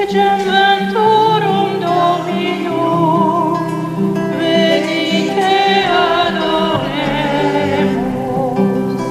Regem venturum Domino, venite adoremus.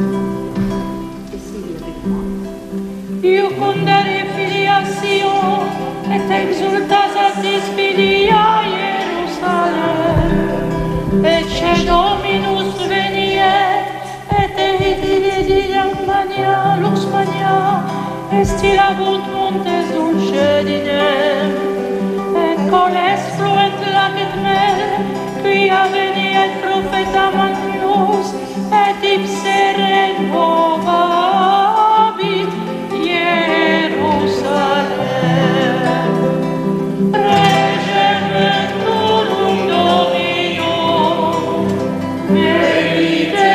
Iucundere filiatio, et exultas atis filia Ierusalem, ecce Dominus veniet, et edidididam mania, lux mania, estilabunt montes dulcedinem, et coles fluent lacet mel, quia veniet profeta Magnus, et ipse renovabit Ierusalem. Regem venturum Domino, venite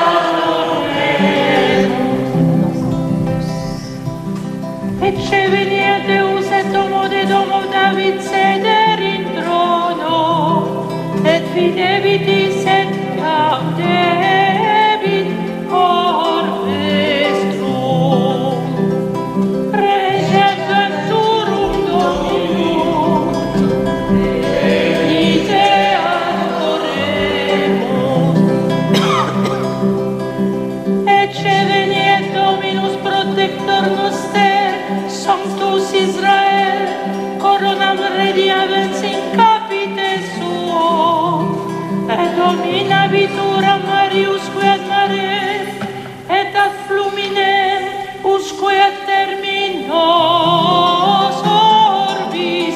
adoremus. Ecce veniet Deus et homo de domo David seder in trono, et videbitis et gaudebit orchestrum. Regem venturum Domino, venite adoremus. Ecce veniet Dominus protector noster, Sanctus Israel, coronam rediavens in capite suo, et dominabitur a Mariusque ad mare, et ad fluminem usque ad terminos orbis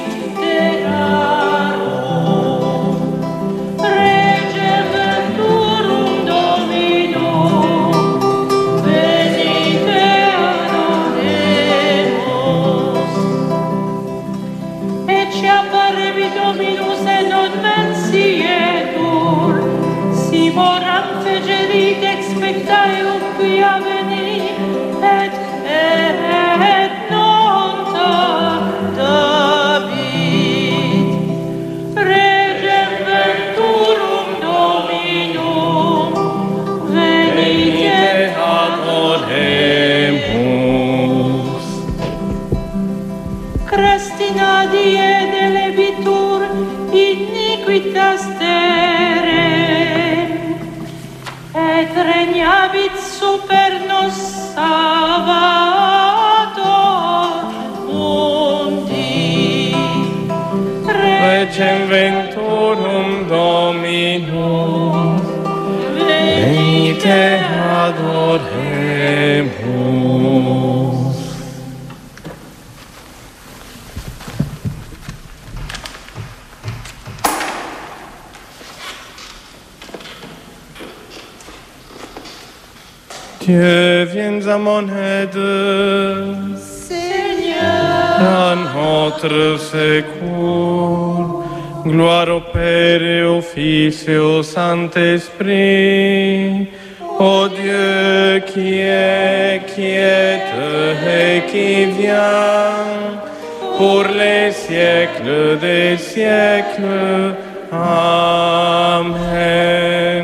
terrarum. Regem venturum Domino, venite adoremus. Ecce apparevi Dominus et non mensietur, si moram fegerit expectaeum quia veni, et non tardabit. Regem venturum Domino, venite adoremus. Crestina die delebitur iniquitas terem, et regnabit super nos Salvator mundi. Regem venturum Domino, venite adoremus. Dieu, viens à mon aide, Seigneur, à notre secours. Gloire au Père et au Fils et au Saint-Esprit, ô Dieu qui est, qui êtes et qui vient, pour les siècles des siècles. Amen.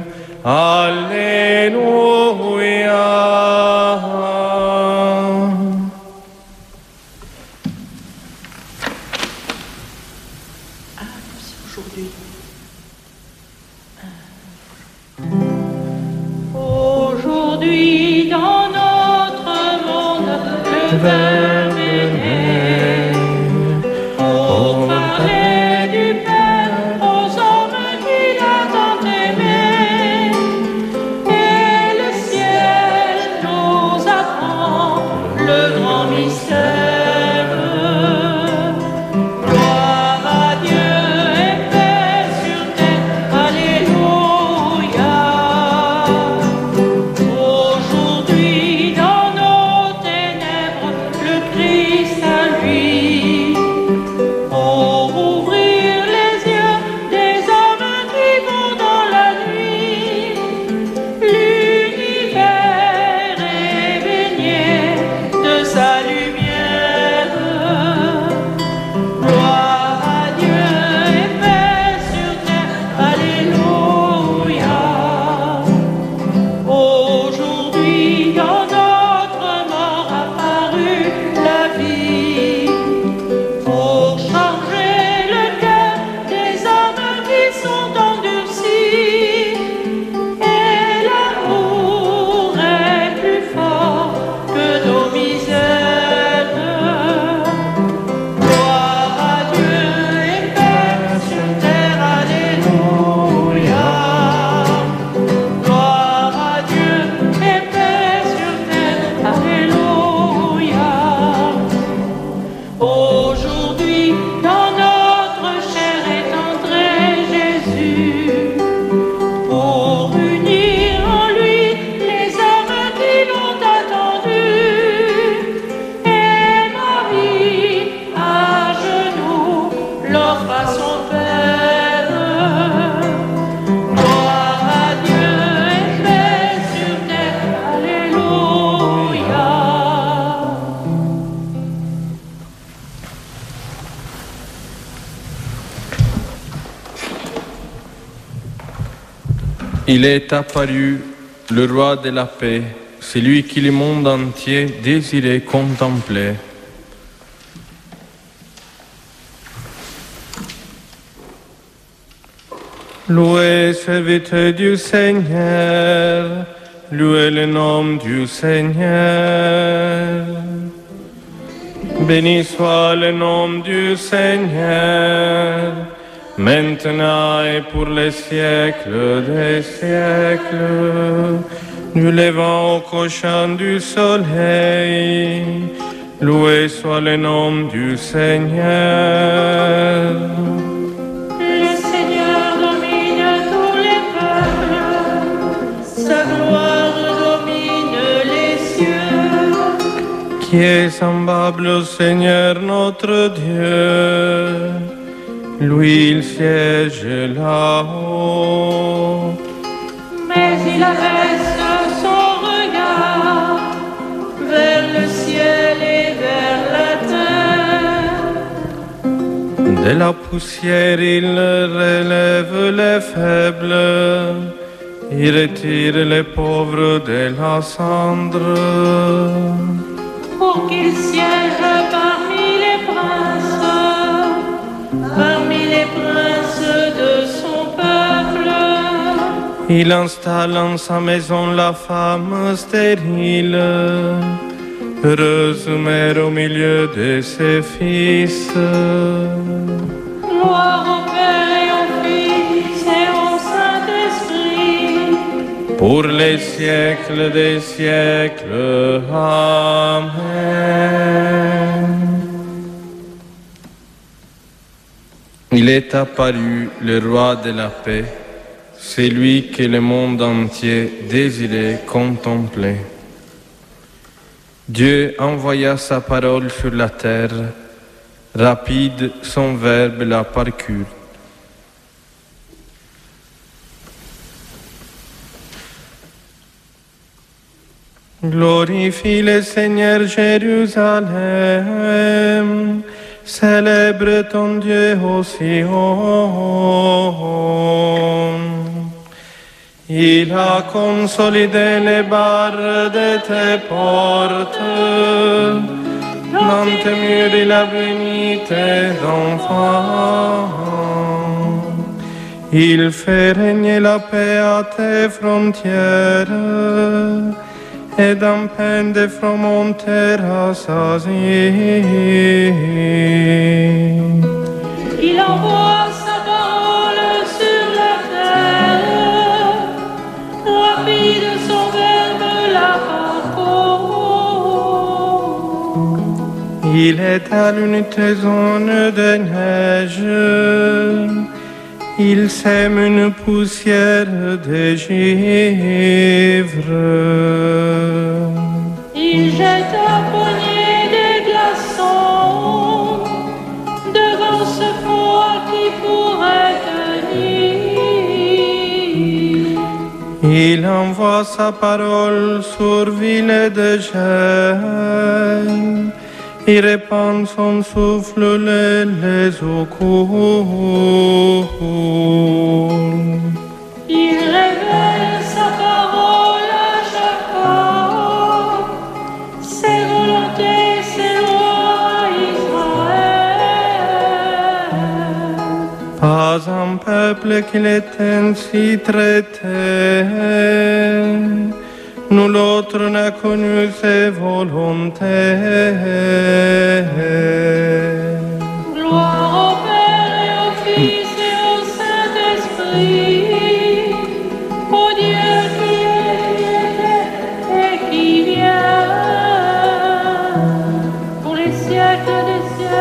Alléluia. aujourd'hui dans notre monde, le Verbe est né. Pour parler du Père aux hommes qu'il a tant aimés. Et le ciel nous apprend le grand mystère. Gloire à Dieu et paix sur terre. Alléluia. Aujourd'hui dans nos ténèbres, le Aujourd'hui, dans notre cher et tendre Jésus, pour unir en lui les âmes qui l'ont attendu, et Marie à genoux l'offre à son Père. Gloire à Dieu et paix sur terre, Alléluia. Il est apparu, le roi de la paix, celui qui le monde entier désirait contempler. Louez, serviteur du Seigneur, louez le nom du Seigneur. Béni soit le nom du Seigneur, maintenant et pour les siècles des siècles. Du levant au couchant du soleil, loué soit le nom du Seigneur. Le Seigneur domine tous les peuples, sa gloire domine les cieux. Qui est semblable au Seigneur notre Dieu, lui il siège là-haut. Mais il abaisse son regard vers le ciel et vers la terre. De la poussière il relève les faibles, il retire les pauvres de la cendre. Pour qu'il siège parmi les princes de son peuple. Il installe en sa maison la femme stérile, heureuse mère au milieu de ses fils. Gloire au Père et au Fils et au Saint-Esprit, Pour les siècles des siècles. Amen. Il est apparu le roi de la paix, celui que le monde entier désirait contempler. Dieu envoya sa parole sur la terre, rapide son verbe la parcourt. Glorifie le Seigneur Jérusalem, célèbre ton Dieu au Sion. Il a consolidé les barres de tes portes, dans tes murs il a béni tes enfants. Il fait régner la paix à tes frontières, et d'un pain de fromonter rassasié. il envoie sa parole sur la terre, rapide son verbe la parcourt. Il est à l'unité zone de neige, il sème une poussière de givre. Il jette un poignée de glaçons devant ce froid qui pourrait tenir. Il envoie sa parole sur ville de gel, il répand son souffle, les eaux coulent. Il révèle sa parole à Jacob, ses volontés, ses lois à Israël. Pas un peuple qu'il est ainsi traité, nul autre n'a connu ses volontés. Gloire au Père et au Fils et au Saint-Esprit, au Dieu qui est et qui vient, pour les siècles des siècles.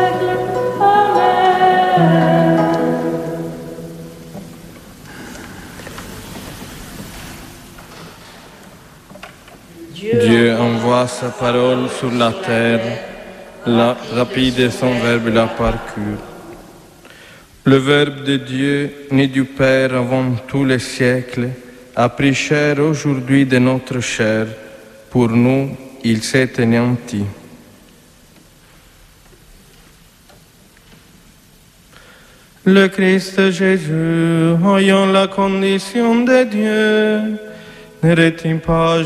déploie sa parole sur la terre, rapide son verbe la parcourt. Le Verbe de Dieu, né du Père avant tous les siècles, a pris chair aujourd'hui de notre chair. Pour nous, il s'est anéanti. Le Christ Jésus, ayant la condition de Dieu, ne retint pas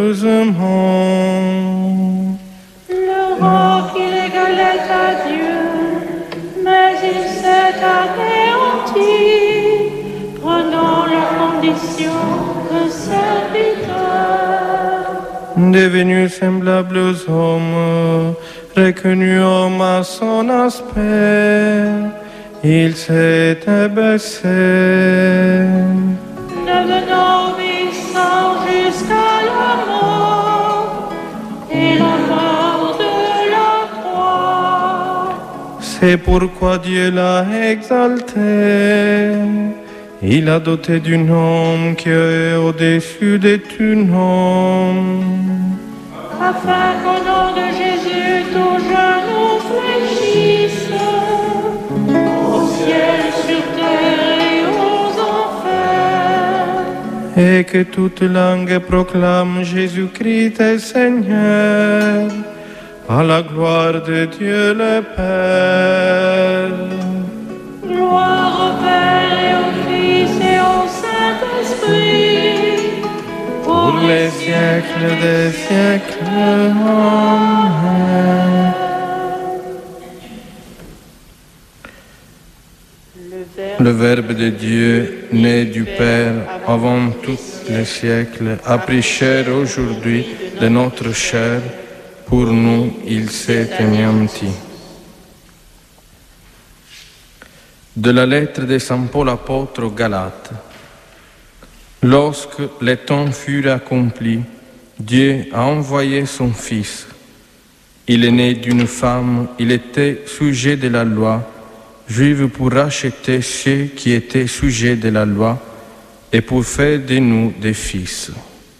jalousement le roi qu'il égalait à Dieu, mais il s'est anéanti, prenant la condition de serviteur. Devenu semblable aux hommes, reconnu homme à son aspect, il s'est abaissé. Devenant obéissant jusqu'à la mort, et la mort de la croix. C'est pourquoi Dieu l'a exalté. Il a doté du nom qui est au-dessus de tout nom. Afin qu'au nom de Jésus, tout genou fléchisse, au ciel, sur terre et aux enfers. Et que toute langue proclame Jésus-Christ est Seigneur, à la gloire de Dieu le Père. Gloire au Père et au Fils et au Saint-Esprit, Pour les siècles des siècles. Amen. Le Verbe de Dieu, né du Père avant tous les siècles, a pris chair aujourd'hui de notre chair. Pour nous, il s'est anéanti. De la lettre de Saint Paul apôtre aux Galates. Lorsque les temps furent accomplis, Dieu a envoyé son Fils. Il est né d'une femme, il était sujet de la loi, juif pour racheter ceux qui étaient sujets de la loi et pour faire de nous des fils.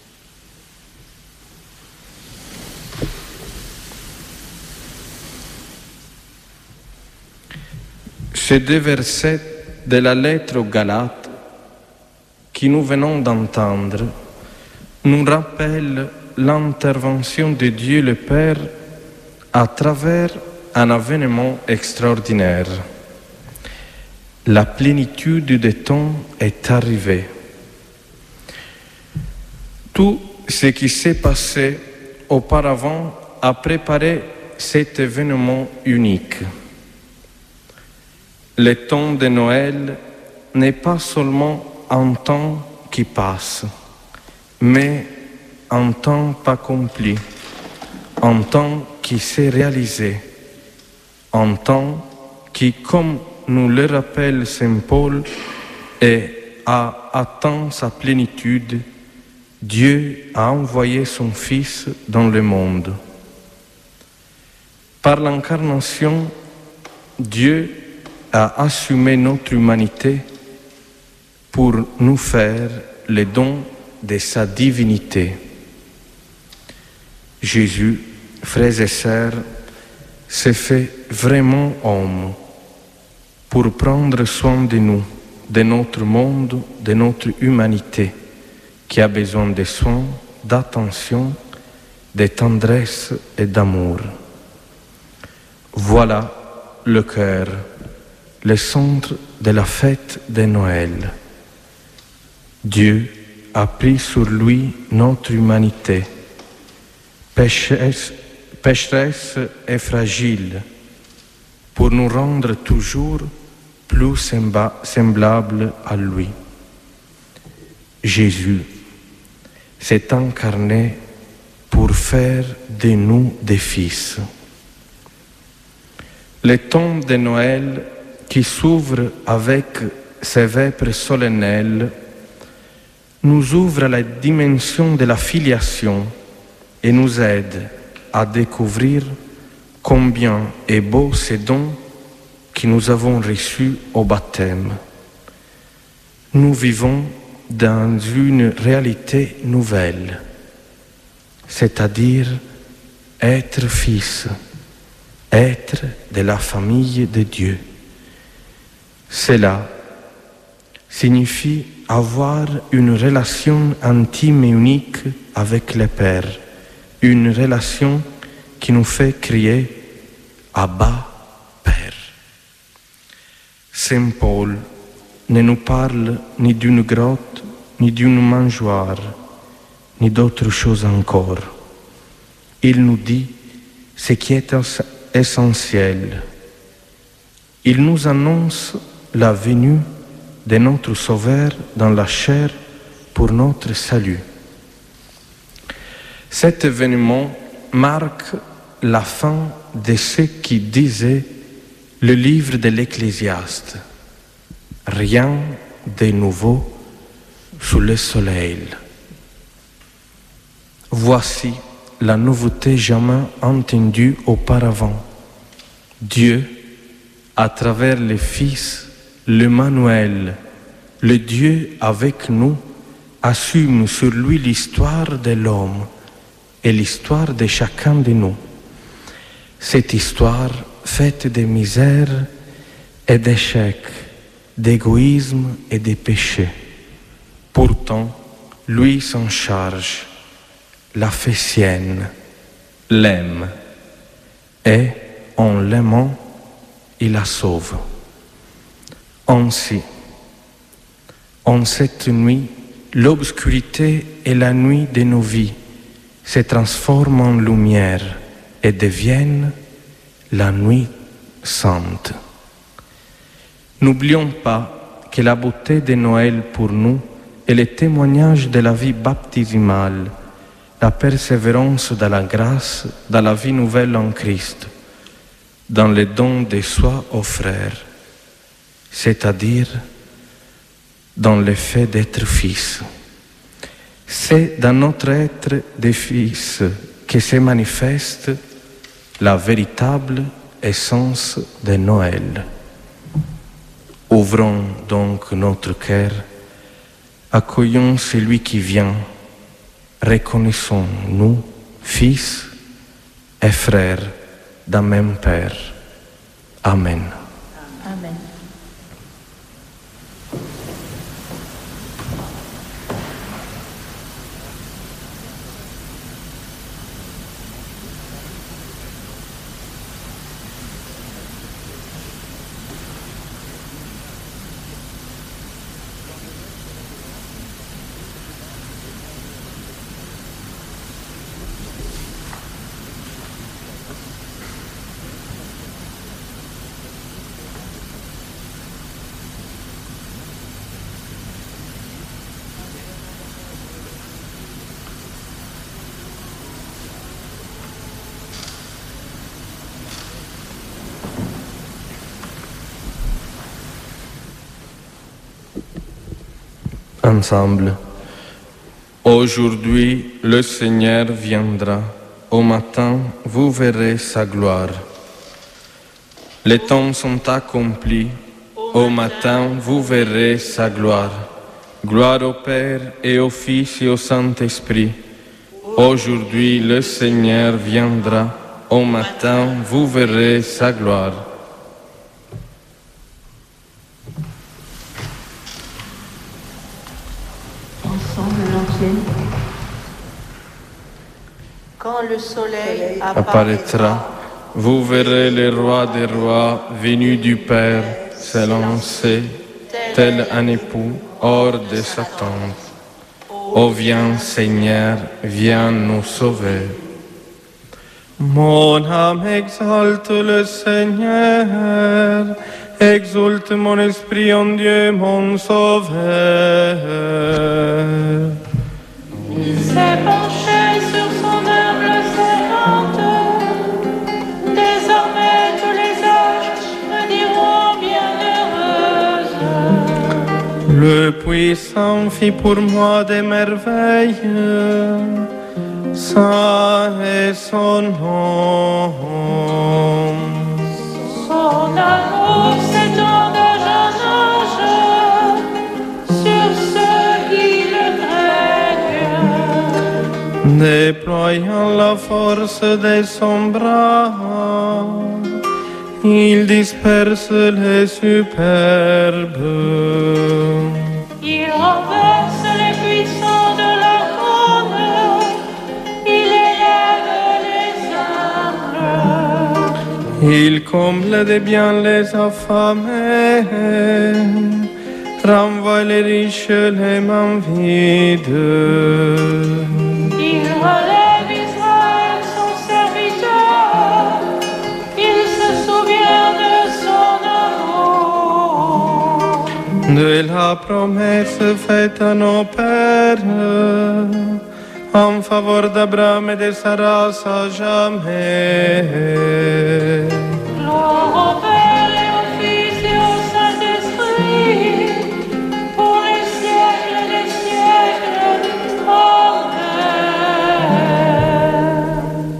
Ces deux versets de la lettre aux Galates que nous venons d'entendre nous rappellent l'intervention de Dieu le Père à travers un événement extraordinaire. La plénitude des temps est arrivée. Tout ce qui s'est passé auparavant a préparé cet événement unique. Le temps de Noël n'est pas seulement un temps qui passe, mais un temps accompli, un temps qui s'est réalisé, un temps qui, comme nous le rappelle Saint Paul, a atteint sa plénitude. Dieu a envoyé son Fils dans le monde. Par l'incarnation, Dieu a assumé notre humanité pour nous faire le don de sa divinité. Jésus, frères et sœurs, s'est fait vraiment homme pour prendre soin de nous, de notre monde, de notre humanité, qui a besoin de soins, d'attention, de tendresse et d'amour. Voilà le cœur, le centre de la fête de Noël. Dieu a pris sur lui notre humanité, pécheresse et fragile, pour nous rendre toujours plus semblables à lui. Jésus s'est incarné pour faire de nous des fils. Le temps de Noël qui s'ouvre avec ses vêpres solennelles nous ouvre à la dimension de la filiation et nous aide à découvrir combien est beau ce don que nous avons reçu au baptême. Nous vivons dans une réalité nouvelle, c'est-à-dire être fils, être de la famille de Dieu. Cela signifie avoir une relation intime et unique avec le Père, une relation qui nous fait crier « Abba, Père ». Saint Paul ne nous parle ni d'une grotte, ni d'une mangeoire, ni d'autre chose encore. Il nous dit ce qui est essentiel. Il nous annonce la venue de notre Sauveur dans la chair pour notre salut. Cet événement marque la fin de ce qui disait le livre de l'Ecclésiaste. Rien de nouveau sous le soleil. Voici la nouveauté jamais entendue auparavant. Dieu, à travers le Fils, l'Emmanuel, le Dieu avec nous, assume sur lui l'histoire de l'homme et l'histoire de chacun de nous. Cette histoire faite de misère et d'échecs, d'égoïsme et de péchés. Pourtant, lui s'en charge, la fait sienne, l'aime, et en l'aimant, il la sauve. Ainsi, en cette nuit, l'obscurité et la nuit de nos vies se transforment en lumière et deviennent la nuit sainte. N'oublions pas que la beauté de Noël pour nous est le témoignage de la vie baptismale, la persévérance dans la grâce, dans la vie nouvelle en Christ, dans le don de soi aux frères, c'est-à-dire dans le fait d'être fils. C'est dans notre être de fils que se manifeste la véritable essence de Noël. Ouvrons donc notre cœur, accueillons celui qui vient, reconnaissons-nous fils et frères d'un même Père. Amen. Amen. Ensemble. Aujourd'hui, le Seigneur viendra. Au matin, vous verrez sa gloire. Les temps sont accomplis. Au matin, vous verrez sa gloire. Gloire au Père et au Fils et au Saint-Esprit. Aujourd'hui, le Seigneur viendra. Au matin, vous verrez sa gloire. Quand le soleil Apparaîtra, vous verrez le roi des rois venu du Père s'élancer, tel un époux hors de sa tente. Ô viens Seigneur, viens nous sauver. Mon âme exalte le Seigneur, exulte mon esprit en Dieu mon Sauveur. Il s'est penché sur son humble servante. Désormais tous les âges me diront bienheureuse. Le Puissant fit pour moi des merveilles, saint est son nom. Son amour s'étend d'âge en âge sur ceux qui le craignent. Déployant la force de son bras, il disperse les superbes. Il renverse les puissants de la trône, il élève les humbles. Il comble de bien les affamés, renvoie les riches les mains vides. Il relève Israël, son serviteur, il se souvient de son amour. De la promesse faite à nos pères, en faveur d'Abraham et de sa race à jamais. Gloire au Père et au Fils et au Saint-Esprit, pour les siècles des siècles. Amen.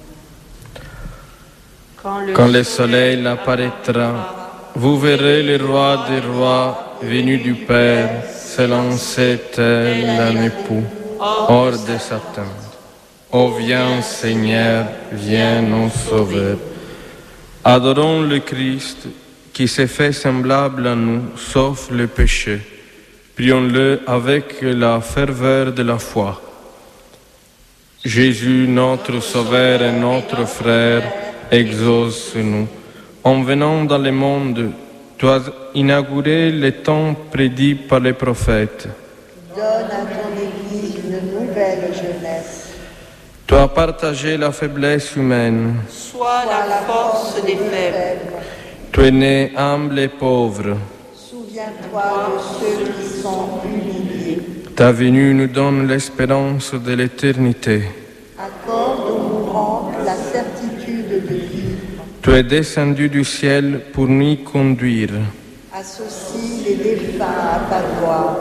Quand le soleil apparaîtra, vous verrez le roi des rois venu du Père s'élancer tel un époux hors de sa tente. Ô viens Seigneur, viens nous sauver. Adorons le Christ qui s'est fait semblable à nous, sauf le péché. Prions-le avec la ferveur de la foi. Jésus, notre Sauveur et notre Frère, exauce-nous. En venant dans le monde, tu as inauguré le temps prédit par les prophètes. Donne à ton Église une nouvelle jeunesse. Tu as partagé la faiblesse humaine. Sois la force des faibles. Tu es né humble et pauvre. Souviens-toi de ceux qui sont humiliés. Ta venue nous donne l'espérance de l'éternité. Accorde aux mourants la certitude de vivre. Tu es descendu du ciel pour nous conduire. Associe les défunts à ta gloire.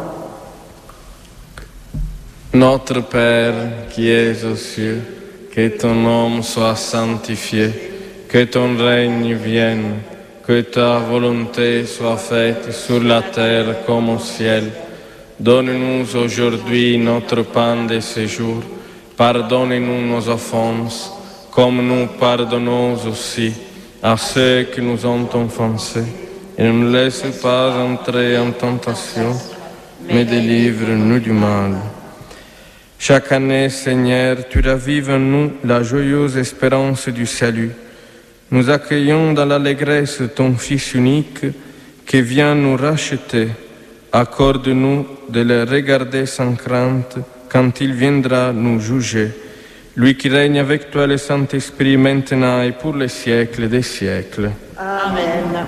Notre Père qui es aux cieux, que ton nom soit sanctifié, que ton règne vienne, que ta volonté soit faite sur la terre comme au ciel. Donne-nous aujourd'hui notre pain de ce jour. Pardonne-nous nos offenses, comme nous pardonnons aussi à ceux qui nous ont offensés. Et ne nous laisse pas entrer en tentation, mais délivre-nous du mal. Chaque année, Seigneur, tu ravives en nous la joyeuse espérance du salut. Nous accueillons dans l'allégresse ton Fils unique qui vient nous racheter. Accorde-nous de le regarder sans crainte quand il viendra nous juger. Lui qui règne avec toi le Saint-Esprit maintenant et pour les siècles des siècles. Amen.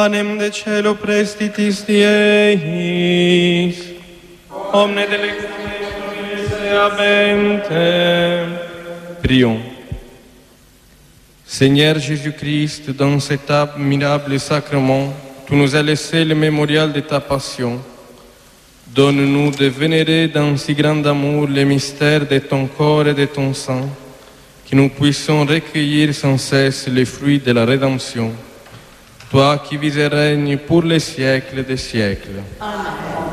panem de cielo prestitis Dieis, omne delectametur abentem. Prions. Seigneur Jésus-Christ, dans cet admirable sacrement, tu nous as laissé le mémorial de ta passion. Donne-nous de vénérer dans si grand amour les mystères de ton corps et de ton sang, que nous puissions recueillir sans cesse les fruits de la rédemption. Toi qui vis et règnes pour les siècles des siècles. Amen.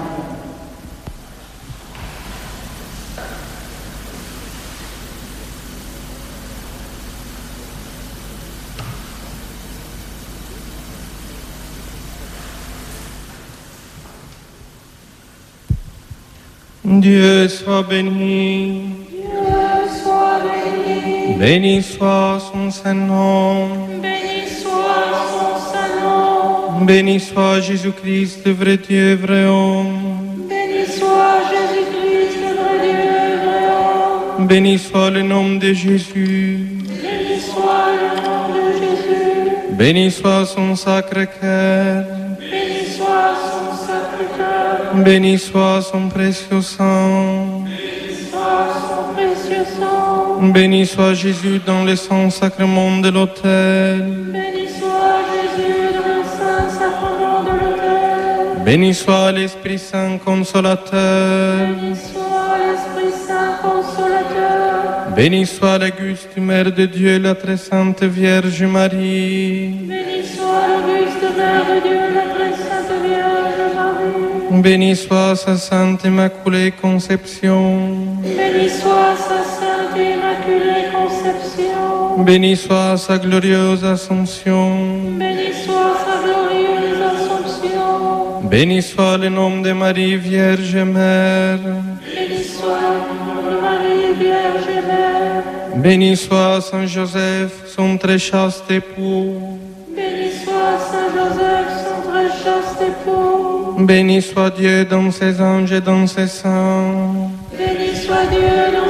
Dieu soit béni. Dieu soit béni. Béni soit son Saint-Nom. Béni soit son Saint-Nom. Béni soit Jésus-Christ, vrai Dieu, vrai homme. Béni soit Jésus-Christ, vrai Dieu, vrai homme. Béni soit le nom de Jésus. Béni soit le nom de Jésus. Béni soit son sacré-cœur. Béni soit son Sacré-Cœur. Béni soit son précieux sang. Béni soit son précieux sang. Béni soit Jésus dans le saint sacrement de l'autel. Béni soit Jésus dans le saint sacrement de l'autel. Béni soit l'Esprit Saint consolateur. Béni soit l'Esprit Saint consolateur. Béni soit l'auguste Mère de Dieu, la très sainte Vierge Marie. Béni soit l'auguste Mère de Dieu, la très sainte Vierge Marie. Béni soit sa sainte Immaculée Conception. Béni soit sa sainte et immaculée conception. Béni soit sa glorieuse Assomption. Béni soit sa glorieuse Assomption. Béni soit le nom de Marie Vierge Mère. Béni soit le nom de Marie Vierge Mère. Béni soit Saint Joseph, son très chaste époux. Béni soit Saint Joseph, son très chaste époux. Béni soit Dieu dans ses anges et dans ses saints. Béni soit Dieu dans